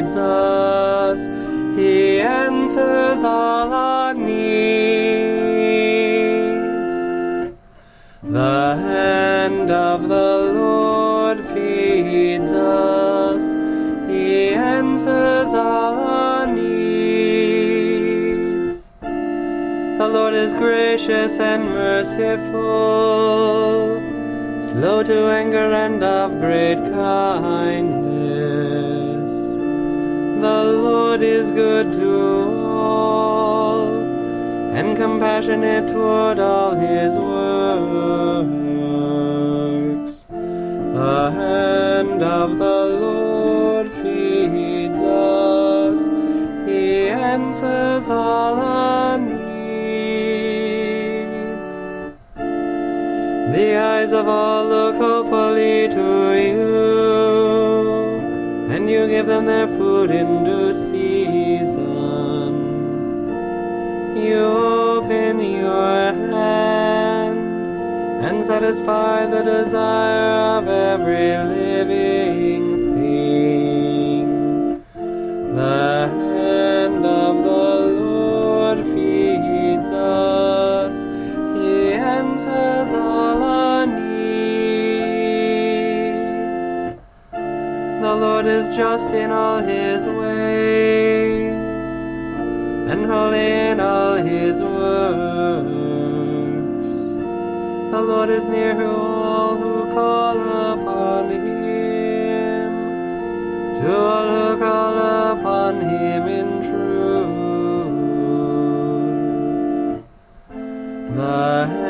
feeds us. He answers all our needs. The hand of the Lord feeds us. He answers all our needs. The Lord is gracious and merciful, slow to anger and of great kindness. The Lord is good to all, and compassionate toward all his works. The hand of the Lord feeds us. He answers all our needs. The eyes of all look hopefully to you, and you give them their food in due season. You open your hand and satisfy the desire of every living thing. The hand of the Lord feeds us. He answers all our needs. The Lord is just in all his ways, and holy in all his works. The Lord is near to all who call upon him, to all who call upon him in truth. The